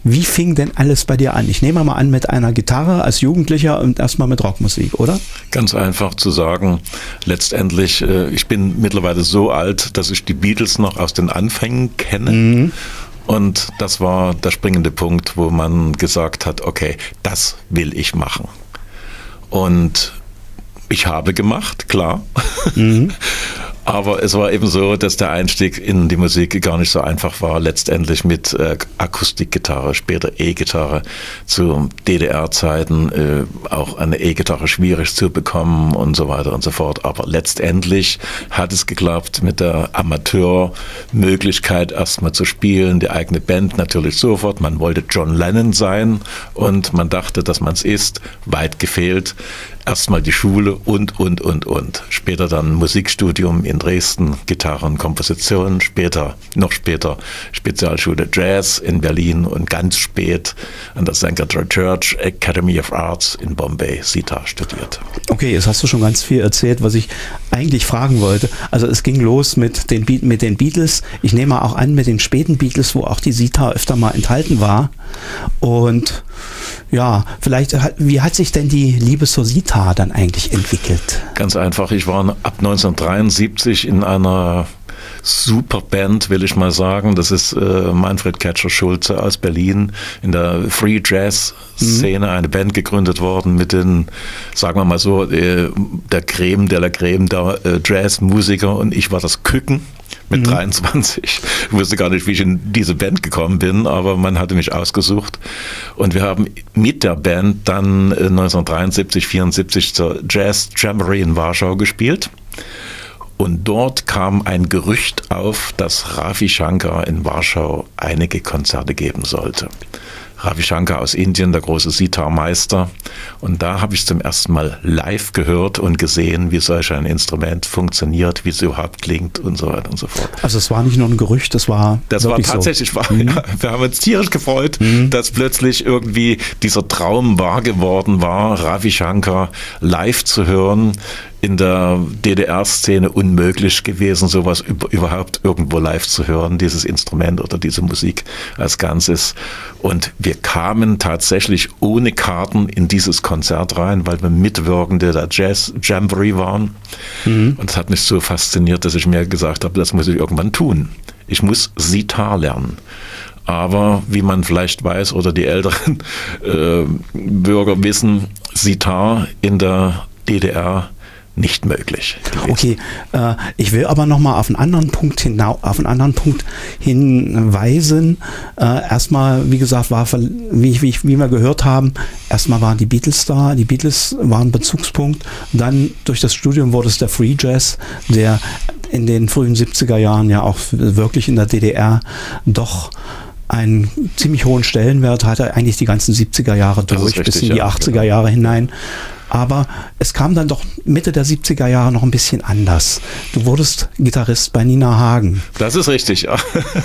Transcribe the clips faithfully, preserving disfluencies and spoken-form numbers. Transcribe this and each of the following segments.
Wie fing denn alles bei dir an? Ich nehme mal an mit einer Gitarre als Jugendlicher und erstmal mit Rockmusik, oder? Ganz einfach zu sagen, letztendlich, ich bin mittlerweile so alt, dass ich die Beatles noch aus den Anfängen kenne. Mhm. Und das war der springende Punkt, wo man gesagt hat, okay, das will ich machen. Und ich habe gemacht, klar. Mhm. Aber es war eben so, dass der Einstieg in die Musik gar nicht so einfach war. Letztendlich mit äh, Akustikgitarre, später E-Gitarre, zu D D R-Zeiten äh, auch eine E-Gitarre schwierig zu bekommen und so weiter und so fort. Aber letztendlich hat es geklappt mit der Amateurmöglichkeit erstmal zu spielen, die eigene Band natürlich sofort. Man wollte John Lennon sein und man dachte, dass man es ist. Weit gefehlt. Erstmal die Schule und, und, und, und. Später dann Musikstudium in Dresden, Gitarre und Komposition. Später, noch später, Spezialschule Jazz in Berlin und ganz spät an der Saint Cathedral Church Academy of Arts in Bombay, Sitar studiert. Okay, jetzt hast du schon ganz viel erzählt, was ich eigentlich fragen wollte. Also es ging los mit den, Be- mit den Beatles. Ich nehme auch an, mit den späten Beatles, wo auch die Sitar öfter mal enthalten war. Und ja, vielleicht, wie hat sich denn die Liebe zur Sitar dann eigentlich entwickelt? Ganz einfach, ich war ab neunzehnhundertdreiundsiebzig in einer super Band, will ich mal sagen. Das ist äh, Manfred Ketscher-Schulze aus Berlin, in der Free Jazz Szene, mhm. eine Band gegründet worden mit den, sagen wir mal so, äh, der Creme de la Creme der äh, Jazzmusiker, und ich war das Küken mit mhm. dreiundzwanzig. Ich wusste gar nicht, wie ich in diese Band gekommen bin, aber man hatte mich ausgesucht. Und wir haben mit der Band dann neunzehnhundertdreiundsiebzig, vierundsiebzig zur Jazz Jamboree in Warschau gespielt. Und dort kam ein Gerücht auf, dass Ravi Shankar in Warschau einige Konzerte geben sollte. Ravi Shankar aus Indien, der große Sitar-Meister. Und da habe ich zum ersten Mal live gehört und gesehen, wie solch ein Instrument funktioniert, wie es überhaupt klingt und so weiter und so fort. Also es war nicht nur ein Gerücht, das war Das war tatsächlich so. wahr. Mhm. Ja, wir haben uns tierisch gefreut, mhm. dass plötzlich irgendwie dieser Traum wahr geworden war, Ravi Shankar live zu hören. In der D D R-Szene unmöglich gewesen, sowas überhaupt irgendwo live zu hören, dieses Instrument oder diese Musik als Ganzes. Und wir kamen tatsächlich ohne Karten in dieses Konzert rein, weil wir Mitwirkende der Jazz Jamboree waren. Mhm. Und es hat mich so fasziniert, dass ich mir gesagt habe, das muss ich irgendwann tun. Ich muss Sitar lernen. Aber wie man vielleicht weiß oder die älteren äh, Bürger wissen, Sitar in der D D R nicht möglich gewesen. Okay, äh, ich will aber nochmal auf einen anderen Punkt hinau- auf einen anderen Punkt hinweisen. Äh, erstmal, wie gesagt, war, wie, wie, wie wir gehört haben, erstmal waren die Beatles da, die Beatles waren Bezugspunkt. Dann durch das Studium wurde es der Free Jazz, der in den frühen siebziger Jahren ja auch wirklich in der D D R doch einen ziemlich hohen Stellenwert hatte, eigentlich die ganzen siebziger Jahre durch, richtig, bis in die ja, achtziger Jahre genau. hinein. Aber es kam dann doch Mitte der siebziger Jahre noch ein bisschen anders. Du wurdest Gitarrist bei Nina Hagen. Das ist richtig, ja.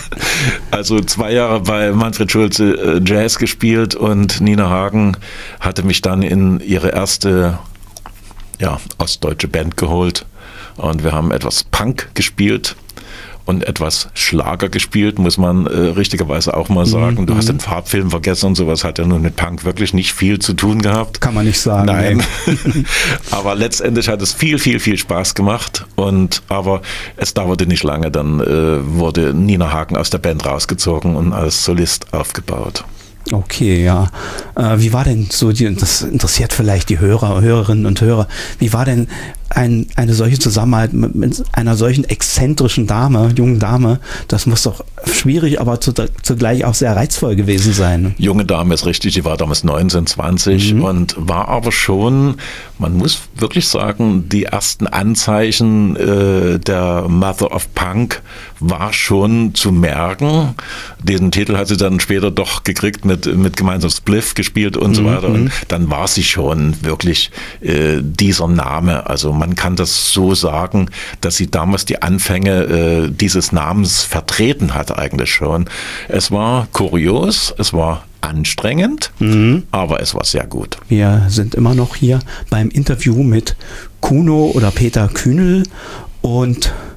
Also zwei Jahre bei Manfred Schulze Jazz gespielt und Nina Hagen hatte mich dann in ihre erste ja, ostdeutsche Band geholt. Und wir haben etwas Punk gespielt und etwas Schlager gespielt, muss man äh, richtigerweise auch mal sagen. Mhm. Du hast den Farbfilm vergessen und sowas hat ja nun mit Punk wirklich nicht viel zu tun gehabt. Kann man nicht sagen. Nein. Nee. Aber letztendlich hat es viel, viel, viel Spaß gemacht. Und aber es dauerte nicht lange, dann äh, wurde Nina Hagen aus der Band rausgezogen und als Solist aufgebaut. Okay, ja. Äh, wie war denn so, die, das interessiert vielleicht die Hörer, Hörerinnen und Hörer, wie war denn ein, eine solche Zusammenarbeit mit, mit einer solchen exzentrischen Dame, jungen Dame? Das muss doch schwierig, aber zu, zugleich auch sehr reizvoll gewesen sein. Junge Dame ist richtig, die war damals neunzehn, zwanzig mhm. und war aber schon, man muss wirklich sagen, die ersten Anzeichen äh, der Mother of Punk war schon zu merken. Diesen Titel hat sie dann später doch gekriegt, mit, mit gemeinsam Spliff gespielt und mhm. so weiter. Und dann war sie schon wirklich äh, dieser Name. Also man kann das so sagen, dass sie damals die Anfänge äh, dieses Namens vertreten hat eigentlich schon. Es war kurios, es war anstrengend, mhm. aber es war sehr gut. Wir sind immer noch hier beim Interview mit Kuno oder Peter Kühnel und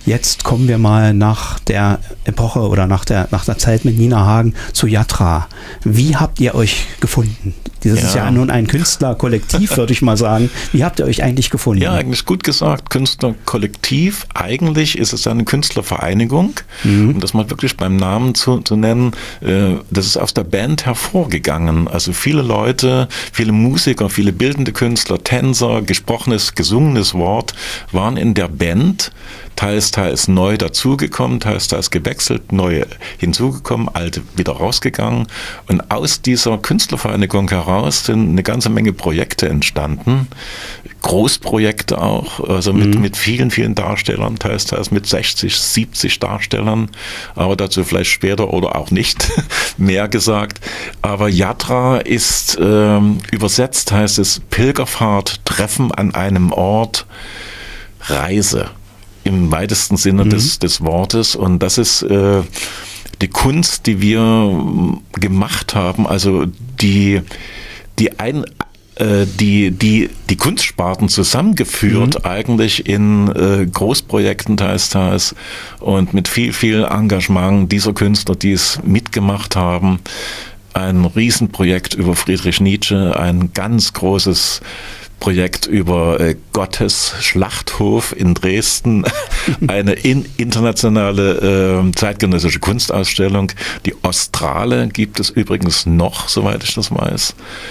Jetzt kommen wir mal nach der Epoche oder nach der, nach der Zeit mit Nina Hagen zu Yatra. Wie habt ihr euch gefunden? Das ja. ist ja nun ein Künstlerkollektiv, würde ich mal sagen. Wie habt ihr euch eigentlich gefunden? Ja, eigentlich gut gesagt, Künstlerkollektiv. Eigentlich ist es eine Künstlervereinigung, mhm. um das mal wirklich beim Namen zu, zu nennen. Das ist aus der Band hervorgegangen. Also viele Leute, viele Musiker, viele bildende Künstler, Tänzer, gesprochenes, gesungenes Wort waren in der Band. Teils, teils neu dazugekommen, teils, teils gewechselt, neue hinzugekommen, alte wieder rausgegangen. Und aus dieser Künstlervereinigung heraus sind eine ganze Menge Projekte entstanden. Großprojekte auch, also mit, mhm. mit vielen, vielen Darstellern, teils, teils mit sechzig, siebzig Darstellern, aber dazu vielleicht später oder auch nicht mehr gesagt. Aber Yatra ist ähm, übersetzt, heißt es Pilgerfahrt, Treffen an einem Ort, Reise. Im weitesten Sinne mhm. des, des Wortes. Und das ist äh, die Kunst, die wir gemacht haben, also die, die, ein, äh, die, die, die Kunstsparten zusammengeführt, mhm. eigentlich in äh, Großprojekten teils, teils und mit viel, viel Engagement dieser Künstler, die es mitgemacht haben. Ein Riesenprojekt über Friedrich Nietzsche, ein ganz großes Projekt über äh, Gottes Schlachthof in Dresden, eine in, internationale äh, zeitgenössische Kunstausstellung. Die Ostrale gibt es übrigens noch, soweit ich das weiß.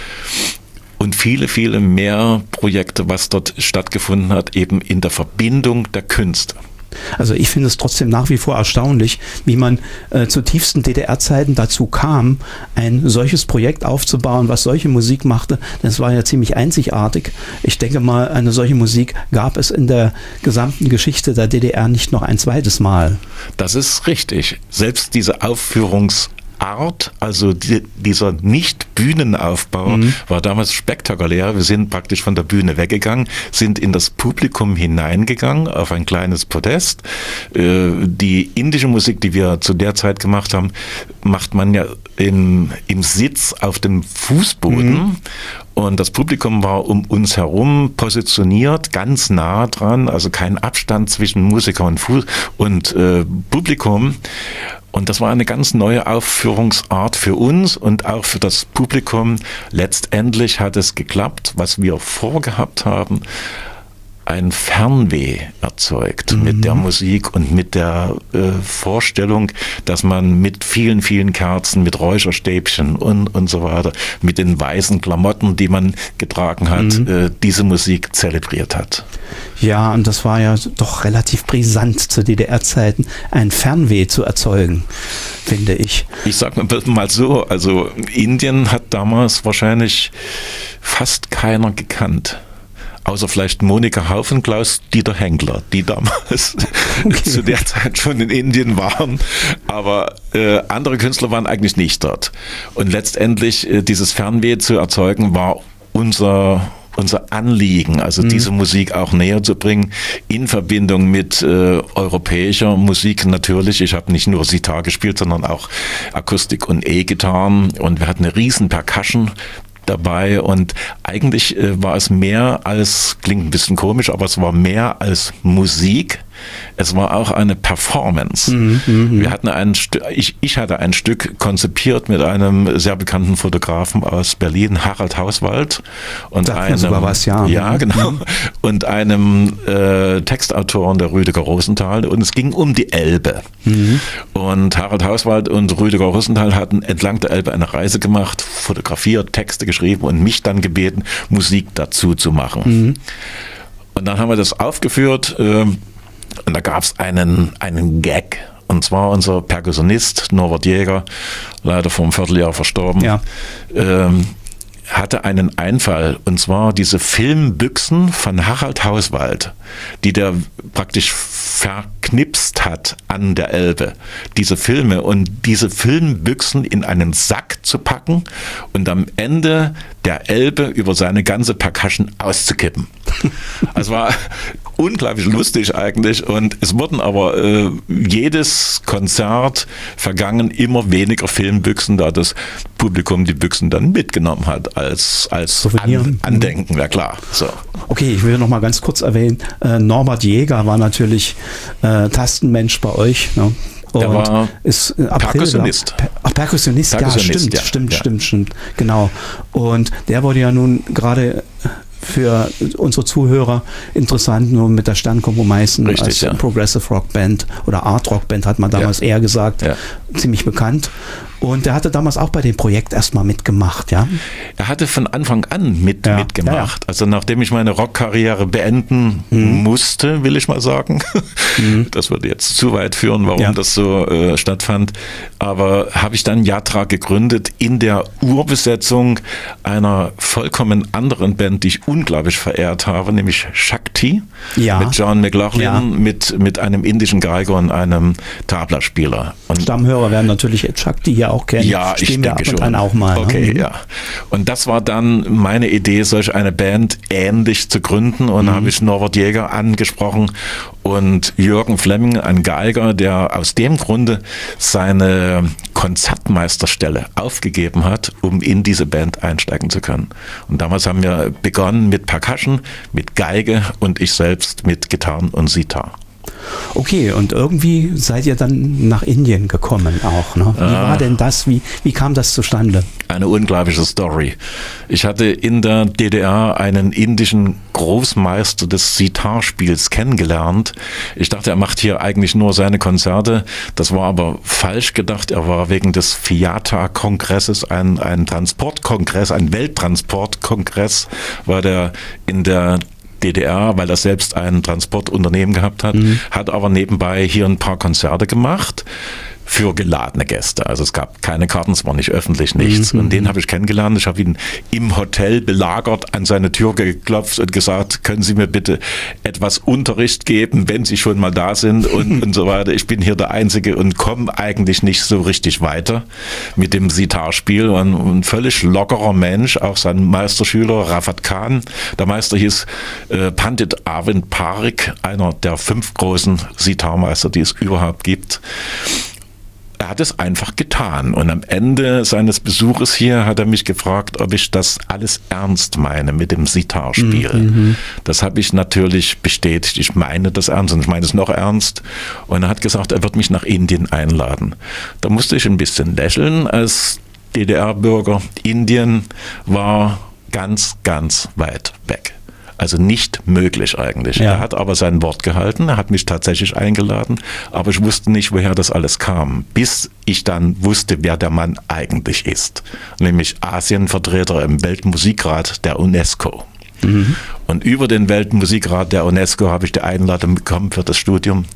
Und viele, viele mehr Projekte, was dort stattgefunden hat, eben in der Verbindung der Künste. Also ich finde es trotzdem nach wie vor erstaunlich, wie man äh, zu tiefsten D D R-Zeiten dazu kam, ein solches Projekt aufzubauen, was solche Musik machte. Das war ja ziemlich einzigartig. Ich denke mal, eine solche Musik gab es in der gesamten Geschichte der D D R nicht noch ein zweites Mal. Das ist richtig. Selbst diese Aufführungs- Art, also die, dieser Nicht-Bühnenaufbau mhm. war damals spektakulär. Wir sind praktisch von der Bühne weggegangen, sind in das Publikum hineingegangen, auf ein kleines Podest. Äh, die indische Musik, die wir zu der Zeit gemacht haben, macht man ja im, im Sitz auf dem Fußboden. Mhm. Und das Publikum war um uns herum positioniert, ganz nah dran, also kein Abstand zwischen Musiker und, Fuß und äh, Publikum. Und das war eine ganz neue Aufführungsart für uns und auch für das Publikum. Letztendlich hat es geklappt, was wir vorgehabt haben, ein Fernweh erzeugt mhm. mit der Musik und mit der äh, Vorstellung, dass man mit vielen, vielen Kerzen, mit Räucherstäbchen und, und so weiter, mit den weißen Klamotten, die man getragen hat, mhm. äh, diese Musik zelebriert hat. Ja, und das war ja doch relativ brisant zu D D R-Zeiten, ein Fernweh zu erzeugen, finde ich. Ich sag mal so, also Indien hat damals wahrscheinlich fast keiner gekannt. Außer vielleicht Monika Haufenklaus, Dieter Henkler, die damals okay. zu der Zeit schon in Indien waren. Aber äh, andere Künstler waren eigentlich nicht dort. Und letztendlich äh, dieses Fernweh zu erzeugen, war unser unser Anliegen, also mhm. diese Musik auch näher zu bringen, in Verbindung mit äh, europäischer Musik natürlich. Ich habe nicht nur Sitar gespielt, sondern auch Akustik und E-Gitarren. Und wir hatten eine riesen Percussion dabei und eigentlich äh, war es mehr als, klingt ein bisschen komisch, aber es war mehr als Musik. Es war auch eine Performance. Mhm, mh. Wir hatten ein Stück, ich, ich hatte ein Stück konzipiert mit einem sehr bekannten Fotografen aus Berlin, Harald Hauswald, und Sagt einem, sogar was, ja. ja genau, mhm. und einem äh, Textautoren, der Rüdiger Rosenthal, und es ging um die Elbe. Mhm. Und Harald Hauswald und Rüdiger Rosenthal hatten entlang der Elbe eine Reise gemacht, fotografiert, Texte geschrieben und mich dann gebeten, Musik dazu zu machen. Mhm. Und dann haben wir das aufgeführt. Äh, Und da gab es einen, einen Gag. Und zwar unser Perkussionist Norbert Jäger, leider vor einem Vierteljahr verstorben, ja. ähm, hatte einen Einfall. Und zwar diese Filmbüchsen von Harald Hauswald, die der praktisch verknipst hat an der Elbe. Diese Filme und diese Filmbüchsen in einen Sack zu packen und am Ende der Elbe über seine ganze Percussion auszukippen. Also war unglaublich lustig eigentlich und es wurden aber äh, jedes Konzert vergangen immer weniger Filmbüchsen, da das Publikum die Büchsen dann mitgenommen hat als, als An- Andenken, ja klar. So. Okay, ich will noch mal ganz kurz erwähnen, äh, Norbert Jäger war natürlich äh, Tastenmensch bei euch, ne? Und der war ist äh, Perkussionist. Per- Ach, Perkussionist, Perkussionist, ja, stimmt, ja. stimmt, Ja. stimmt, stimmt, genau. Und der wurde ja nun gerade für unsere Zuhörer interessant, nur mit der Sternkombo Meißen Richtig, als ja. Progressive Rock Band oder Art Rock Band hat man damals Ja. eher gesagt, Ja. ziemlich bekannt. Und der hatte damals auch bei dem Projekt erstmal mitgemacht, ja? Er hatte von Anfang an mit, Ja, mitgemacht. ja, ja. Also nachdem ich meine Rockkarriere beenden Mhm. musste, will ich mal sagen. Mhm. Das würde jetzt zu weit führen, warum Ja. das so äh, stattfand. Aber habe ich dann Yatra gegründet in der Urbesetzung einer vollkommen anderen Band, die ich unglaublich verehrt habe, nämlich Shakti. Ja. Mit John McLaughlin, Ja. mit, mit einem indischen Geiger und einem Tabla-Spieler. Und Stammhörer werden natürlich Ed Shakti hier auch kennen. ja, ich Spielen wir denke ab und schon. an auch mal. Okay, ne? ja. Und das war dann meine Idee, solch eine Band ähnlich zu gründen. Und da Mhm. habe ich Norbert Jäger angesprochen und Jürgen Flemming, ein Geiger, der aus dem Grunde seine Konzertmeisterstelle aufgegeben hat, um in diese Band einsteigen zu können. Und damals haben wir begonnen mit Percussion, mit Geige und ich selbst mit Gitarren und Sitar. Okay, und irgendwie seid ihr dann nach Indien gekommen auch. Ne? Wie Ah. war denn das? Wie, wie kam das zustande? Eine unglaubliche Story. Ich hatte in der D D R einen indischen Großmeister des Sitar-Spiels kennengelernt. Ich dachte, er macht hier eigentlich nur seine Konzerte. Das war aber falsch gedacht. Er war wegen des FIATA-Kongresses, ein, ein Transportkongress, ein Welttransportkongress, war der in der D D R, weil er selbst ein Transportunternehmen gehabt hat, mhm. hat aber nebenbei hier ein paar Konzerte gemacht für geladene Gäste. Also es gab keine Karten, es war nicht öffentlich, nichts. Mhm. Und den habe ich kennengelernt. Ich habe ihn im Hotel belagert, an seine Tür geklopft und gesagt, können Sie mir bitte etwas Unterricht geben, wenn Sie schon mal da sind und, und so weiter. Ich bin hier der Einzige und komme eigentlich nicht so richtig weiter mit dem Sitar-Spiel. Und ein völlig lockerer Mensch, auch sein Meisterschüler Rafat Khan. Der Meister hieß äh, Pandit Arvind Parikh, einer der fünf großen Sitar-Meister, die es überhaupt gibt. Er hat es einfach getan und am Ende seines Besuches hier hat er mich gefragt, ob ich das alles ernst meine mit dem Sitar-Spiel. Mhm. Das habe ich natürlich bestätigt. Ich meine das ernst und ich meine es noch ernst. Und er hat gesagt, er wird mich nach Indien einladen. Da musste ich ein bisschen lächeln als D D R-Bürger. Indien war ganz, ganz weit weg. Also nicht möglich eigentlich. Ja. Er hat aber sein Wort gehalten, er hat mich tatsächlich eingeladen, aber ich wusste nicht, woher das alles kam, bis ich dann wusste, wer der Mann eigentlich ist. Nämlich Asienvertreter im Weltmusikrat der UNESCO. Mhm. Und über den Weltmusikrat der UNESCO habe ich die Einladung bekommen für das Studium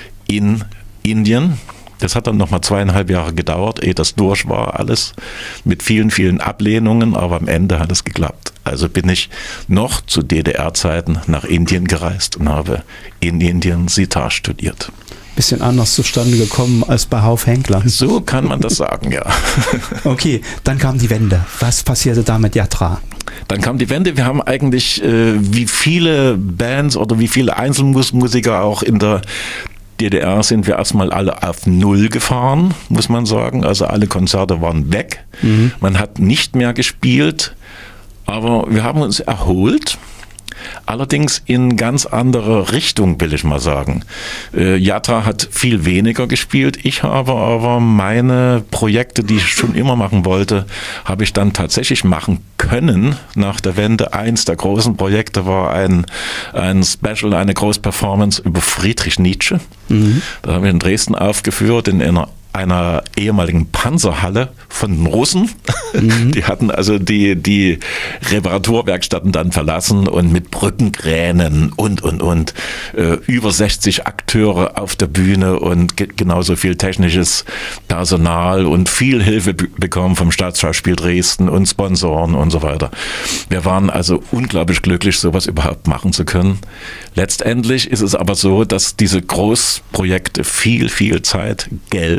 in Indien. Das hat dann nochmal zweieinhalb Jahre gedauert, ehe das durch war alles, mit vielen, vielen Ablehnungen, aber am Ende hat es geklappt. Also bin ich noch zu D D R-Zeiten nach Indien gereist und habe in Indien Sitar studiert. Bisschen anders zustande gekommen als bei Hauf Henkler. So kann man das sagen, ja. Okay, dann kam die Wende. Was passierte da mit Yatra? Dann kam die Wende. Wir haben eigentlich, äh, wie viele Bands oder wie viele Einzelmusiker auch in der D D R sind wir erstmal alle auf Null gefahren, muss man sagen. Also alle Konzerte waren weg. Mhm. Man hat nicht mehr gespielt, aber wir haben uns erholt. Allerdings in ganz andere Richtung, will ich mal sagen. Äh, Yatra hat viel weniger gespielt. Ich habe aber meine Projekte, die ich schon immer machen wollte, habe ich dann tatsächlich machen können nach der Wende. Eins der großen Projekte war ein, ein Special, eine Großperformance über Friedrich Nietzsche. Mhm. Da haben wir in Dresden aufgeführt, in einer einer ehemaligen Panzerhalle von den Russen. Mhm. Die hatten also die, die Reparaturwerkstätten dann verlassen und mit Brückenkränen und, und, und äh, über sechzig Akteure auf der Bühne und ge- genauso viel technisches Personal und viel Hilfe b- bekommen vom Staatsschauspiel Dresden und Sponsoren und so weiter. Wir waren also unglaublich glücklich, sowas überhaupt machen zu können. Letztendlich ist es aber so, dass diese Großprojekte viel, viel Zeit, Geld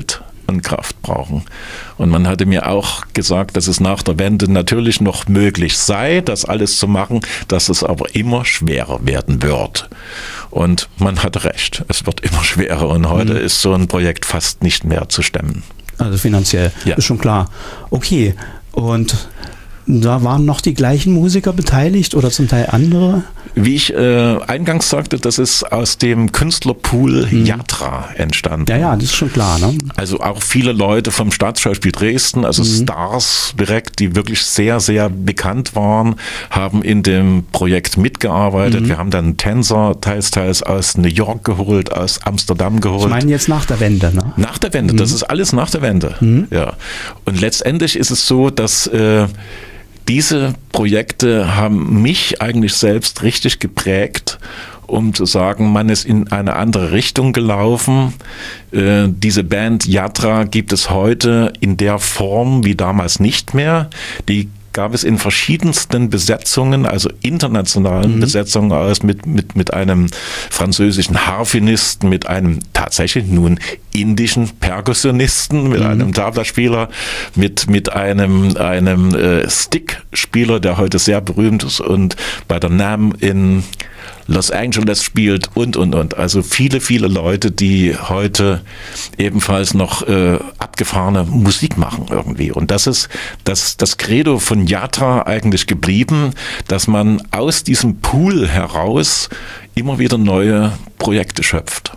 und Kraft brauchen. Und man hatte mir auch gesagt, dass es nach der Wende natürlich noch möglich sei, das alles zu machen, dass es aber immer schwerer werden wird. Und man hatte recht, es wird immer schwerer und heute mhm. ist so ein Projekt fast nicht mehr zu stemmen. Also finanziell, ja. Ist schon klar. Okay, und da waren noch die gleichen Musiker beteiligt oder zum Teil andere? Wie ich äh, eingangs sagte, das ist aus dem Künstlerpool hm. Yatra entstanden. Ja, ja, das ist schon klar. Ne? Also auch viele Leute vom Staatsschauspiel Dresden, also hm. Stars direkt, die wirklich sehr, sehr bekannt waren, haben in dem Projekt mitgearbeitet. Hm. Wir haben dann Tänzer teils, teils aus New York geholt, aus Amsterdam geholt. Ich meine jetzt nach der Wende, ne? Nach der Wende, hm. das ist alles nach der Wende. Hm. Ja. Und letztendlich ist es so, dass äh, diese Projekte haben mich eigentlich selbst richtig geprägt, um zu sagen, man ist in eine andere Richtung gelaufen. Äh, diese Band Yatra gibt es heute in der Form wie damals nicht mehr. Die gab es in verschiedensten Besetzungen, also internationalen mhm. Besetzungen aus, mit, mit, mit einem französischen Harfenisten, mit einem tatsächlich nun indischen Perkussionisten, mit mhm. einem Tablaspieler, mit, mit einem, einem äh, Stickspieler, der heute sehr berühmt ist und bei der NAMM in Los Angeles spielt und, und, und. Also viele, viele Leute, die heute ebenfalls noch äh, abgefahrene Musik machen irgendwie. Und das ist das, das Credo von Yatra eigentlich geblieben, dass man aus diesem Pool heraus immer wieder neue Projekte schöpft.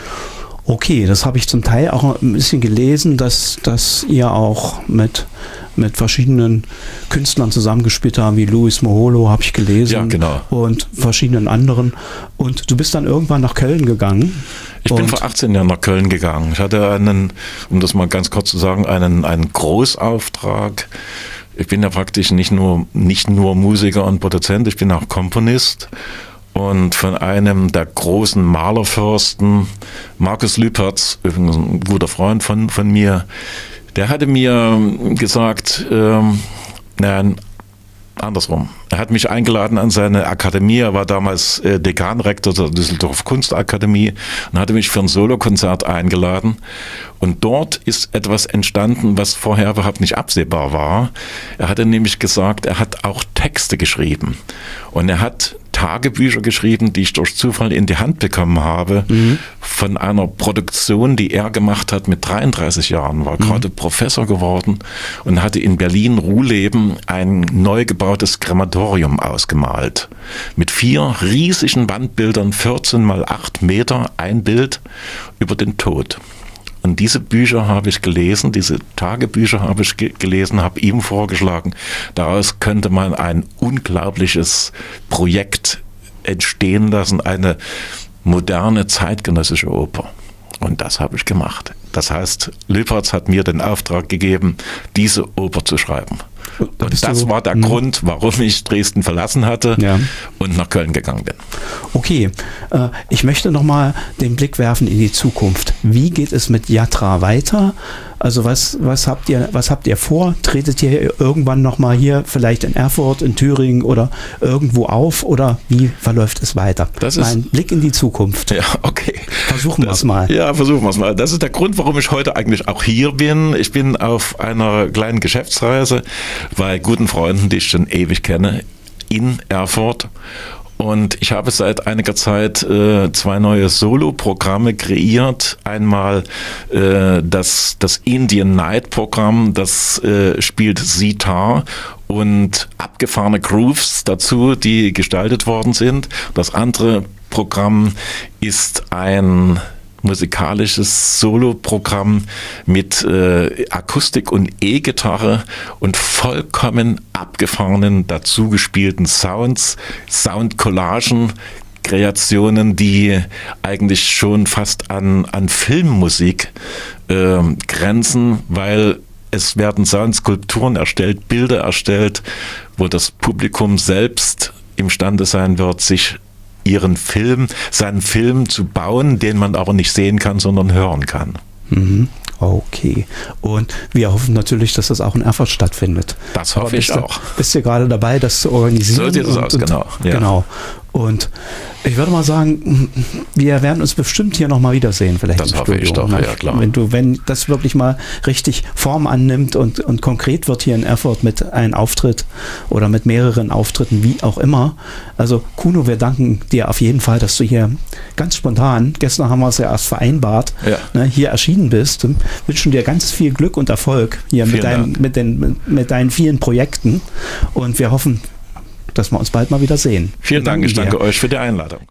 Okay, das habe ich zum Teil auch ein bisschen gelesen, dass, dass ihr auch mit, mit verschiedenen Künstlern zusammengespielt habt, wie Luis Moholo, habe ich gelesen. Ja, genau. Und verschiedenen anderen. Und du bist dann irgendwann nach Köln gegangen. Ich bin vor achtzehn Jahren nach Köln gegangen. Ich hatte einen, um das mal ganz kurz zu sagen, einen, einen Großauftrag. Ich bin ja praktisch nicht nur, nicht nur Musiker und Produzent, ich bin auch Komponist. Und von einem der großen Malerfürsten, Markus Lüpertz, übrigens ein guter Freund von, von mir, der hatte mir gesagt, ähm, nein, andersrum. Er hat mich eingeladen an seine Akademie, er war damals äh, Dekanrektor der Düsseldorf Kunstakademie und hatte mich für ein Solokonzert eingeladen. Und dort ist etwas entstanden, was vorher überhaupt nicht absehbar war. Er hatte nämlich gesagt, er hat auch Texte geschrieben. Und er hat Tagebücher geschrieben, die ich durch Zufall in die Hand bekommen habe, mhm. von einer Produktion, die er gemacht hat mit dreiunddreißig Jahren, war mhm. gerade Professor geworden und hatte in Berlin-Ruhleben ein neu gebautes Krematorium ausgemalt. Mit vier riesigen Wandbildern, vierzehn mal acht Meter, ein Bild über den Tod. Und diese Bücher habe ich gelesen, diese Tagebücher habe ich ge- gelesen, habe ihm vorgeschlagen, daraus könnte man ein unglaubliches Projekt entstehen lassen, eine moderne zeitgenössische Oper. Und das habe ich gemacht. Das heißt, Lüpertz hat mir den Auftrag gegeben, diese Oper zu schreiben. Da und das du, war der mh. Grund, warum ich Dresden verlassen hatte ja. und nach Köln gegangen bin. Okay, äh, ich möchte nochmal den Blick werfen in die Zukunft. Wie geht es mit Yatra weiter? Also was, was, habt ihr, was habt ihr vor? Tretet ihr irgendwann nochmal hier, vielleicht in Erfurt, in Thüringen oder irgendwo auf? Oder wie verläuft es weiter? Das ist ein Blick in die Zukunft. Ja, okay. Versuchen wir es mal. Ja, versuchen wir es mal. Das ist der Grund, warum ich heute eigentlich auch hier bin. Ich bin auf einer kleinen Geschäftsreise bei guten Freunden, die ich schon ewig kenne, in Erfurt. Und ich habe seit einiger Zeit äh, zwei neue Solo-Programme kreiert. Einmal äh, das, das Indian Night-Programm, das äh, spielt Sitar und abgefahrene Grooves dazu, die gestaltet worden sind. Das andere Programm ist ein musikalisches Solo-Programm mit äh, Akustik und E-Gitarre und vollkommen abgefahrenen, dazu gespielten Sounds, Soundcollagen, Kreationen, die eigentlich schon fast an, an Filmmusik äh, grenzen, weil es werden Soundskulpturen erstellt, Bilder erstellt, wo das Publikum selbst imstande sein wird, sich ihren Film, seinen Film zu bauen, den man aber nicht sehen kann, sondern hören kann. Mhm. Okay. Und wir hoffen natürlich, dass das auch in Erfurt stattfindet. Das hoffe ich auch. Bist du gerade dabei, das zu organisieren? So sieht es aus, genau. Ja. Genau. Und ich würde mal sagen, wir werden uns bestimmt hier nochmal wiedersehen, vielleicht das im hoffe Studio. Ich doch, ne? ja klar. Wenn du, wenn das wirklich mal richtig Form annimmt und, und konkret wird hier in Erfurt mit einem Auftritt oder mit mehreren Auftritten, wie auch immer. Also Kuno, wir danken dir auf jeden Fall, dass du hier ganz spontan, gestern haben wir es ja erst vereinbart, ja. ne, hier erschienen bist. Wir wünschen dir ganz viel Glück und Erfolg hier mit deinen, mit, den, mit deinen vielen Projekten und wir hoffen, dass wir uns bald mal wieder sehen. Vielen Dank, ich danke euch für die Einladung.